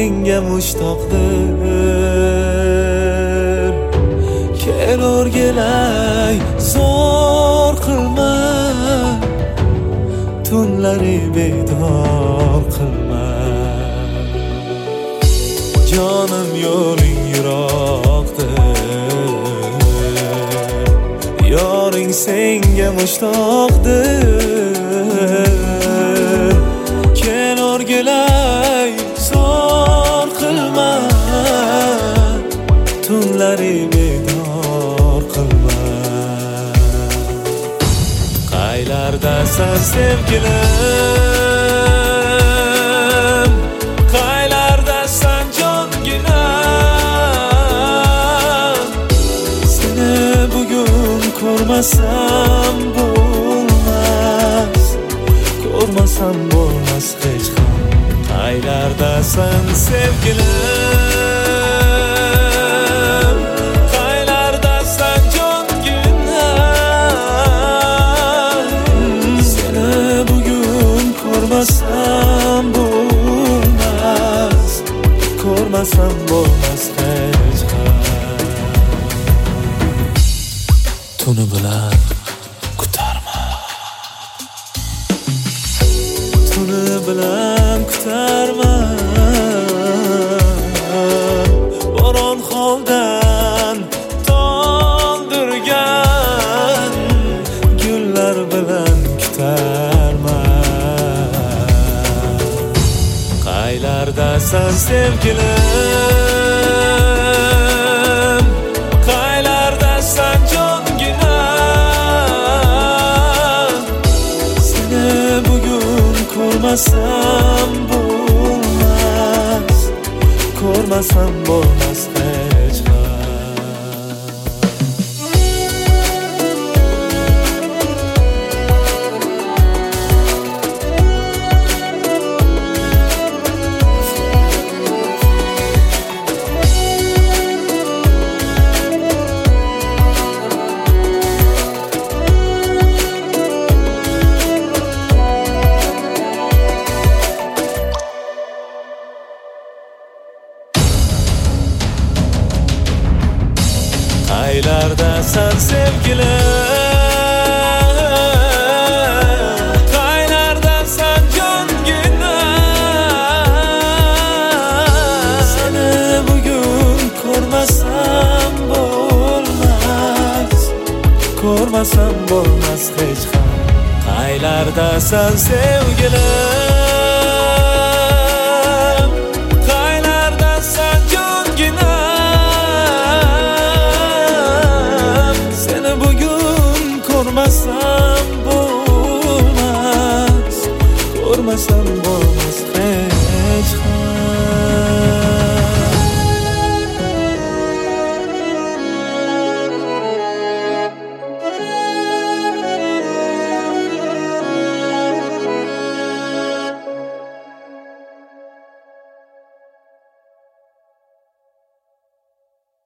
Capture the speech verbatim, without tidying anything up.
senga mushtoqdir. Kel o'rgilay, zo'r qilma, tunlari bedor qilma. Jonim yo'ling yiroqdir, yoring senga mushtoqdir. Kel o'rgilay, zo'r qilma, tunlari bedor qilma. Qaylardasan sevgilim, qaylardasan jonginam. Seni bugun ko'rmasam bo'lmas, ko'rmasam bo'lmas hech ham. Qaylardasan sevgilim, qaylardasan jonginam. Seni bugun ko'rmasam bo'lmas, ko'rmasam bo'lmas hech ham. Tuni bilan kutarma, tuni bilan kutarma. Boron holdan to'ldirgan gullar bilan kutarma. Qaylardasan sevgilim, qaylardasan jonginam. Seni bugun ko'rmasam bo'lmas, ko'rmasam bo'lmas hech ham. Qaylardasan sevgilim, qaylardasan jonginam. Seni bugun ko'rmasam bo'lmas, ko'rmasam bo'lmas hech ham. Qaylardasan sevgilim,